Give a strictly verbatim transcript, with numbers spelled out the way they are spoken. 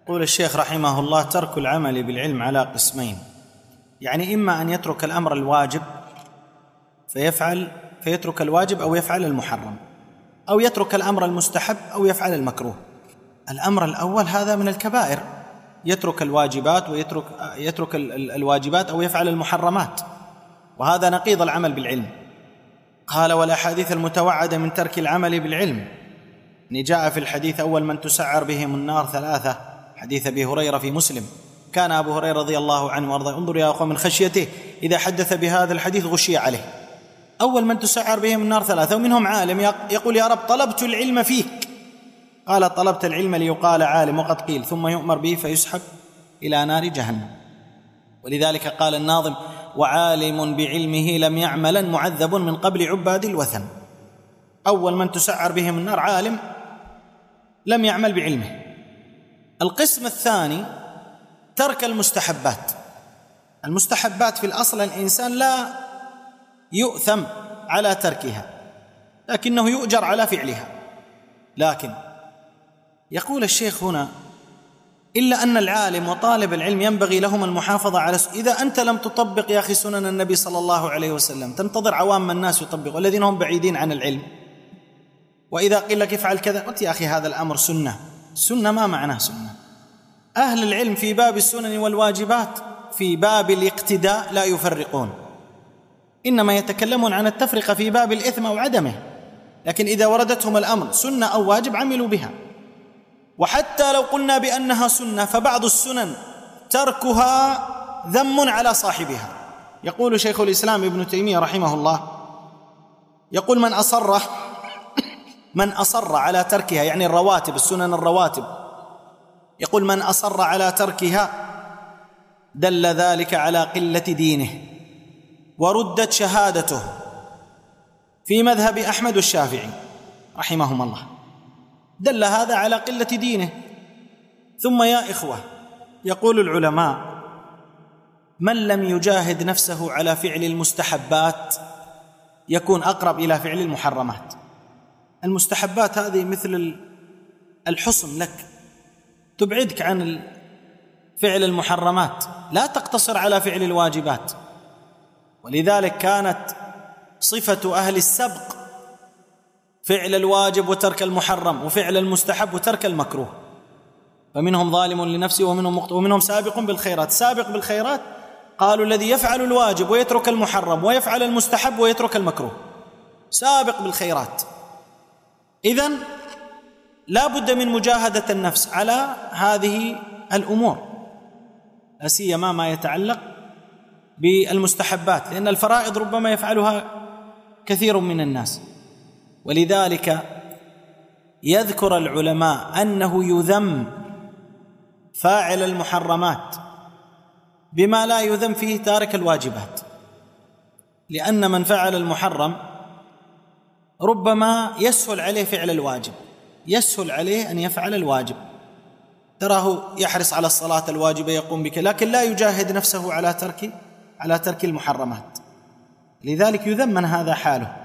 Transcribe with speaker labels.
Speaker 1: يقول الشيخ رحمه الله: ترك العمل بالعلم على قسمين، يعني إما أن يترك الأمر الواجب فيفعل فيترك الواجب أو يفعل المحرم، أو يترك الأمر المستحب أو يفعل المكروه. الأمر الأول هذا من الكبائر، يترك الواجبات ويترك يترك الواجبات أو يفعل المحرمات، وهذا نقيض العمل بالعلم. قال: والأحاديث المتوعدة من ترك العمل بالعلم إن جاء في الحديث: أول من تسعر بهم النار ثلاثة، حديث أبي هريرة في مسلم. كان أبو هريرة رضي الله عنه وأرضاه، انظر يا أخوة من خشيته، إذا حدث بهذا الحديث غشي عليه. أول من تسعر بهم النار ثلاثة، ومنهم عالم يقول: يا رب طلبت العلم فيك. قال: طلبت العلم ليقال عالم، وقد قيل، ثم يؤمر به فيسحب إلى نار جهنم. ولذلك قال الناظم: وعالم بعلمه لم يعملا معذب من قبل عباد الوثن. أول من تسعر بهم النار عالم لم يعمل بعلمه. القسم الثاني ترك المستحبات. المستحبات في الأصل الإنسان لا يؤثم على تركها، لكنه يؤجر على فعلها. لكن يقول الشيخ هنا: إلا أن العالم وطالب العلم ينبغي لهم المحافظة على س... إذا أنت لم تطبق يا أخي سنن النبي صلى الله عليه وسلم، تنتظر عوام الناس يطبقوا الذين هم بعيدين عن العلم، وإذا قيل لك افعل كذا قلت: يا أخي هذا الأمر سنة. سنة ما معناه سنة؟ أهل العلم في باب السنن والواجبات في باب الاقتداء لا يفرقون، إنما يتكلمون عن التفرقة في باب الإثم أو عدمه، لكن إذا وردتهم الأمر سنة أو واجب عملوا بها. وحتى لو قلنا بأنها سنة فبعض السنن تركها ذم على صاحبها. يقول شيخ الإسلام ابن تيمية رحمه الله، يقول: من أصر من أصر على تركها، يعني الرواتب، السنن الرواتب، يقول: من أصر على تركها دل ذلك على قلة دينه، وردت شهادته، في مذهب أحمد والشافعي رحمهم الله، دل هذا على قلة دينه. ثم يا إخوة، يقول العلماء: من لم يجاهد نفسه على فعل المستحبات يكون أقرب إلى فعل المحرمات. المستحبات هذه مثل الحصن لك، تبعدك عن فعل المحرمات، لا تقتصر على فعل الواجبات. ولذلك كانت صفة أهل السبق فعل الواجب وترك المحرم، وفعل المستحب وترك المكروه. فمنهم ظالم لنفسه ومنهم مخطئ ومنهم سابق بالخيرات. سابق بالخيرات قالوا الذي يفعل الواجب ويترك المحرم ويفعل المستحب ويترك المكروه، سابق بالخيرات. إذن لا بد من مجاهدة النفس على هذه الأمور، لا سيما ما يتعلق بالمستحبات، لأن الفرائض ربما يفعلها كثير من الناس. ولذلك يذكر العلماء أنه يذم فاعل المحرمات بما لا يذم فيه تارك الواجبات، لأن من فعل المحرم ربما يسهل عليه فعل الواجب، يسهل عليه أن يفعل الواجب، تراه يحرص على الصلاة الواجبة يقوم بك، لكن لا يجاهد نفسه على ترك على ترك المحرمات. لذلك يذم من هذا حاله.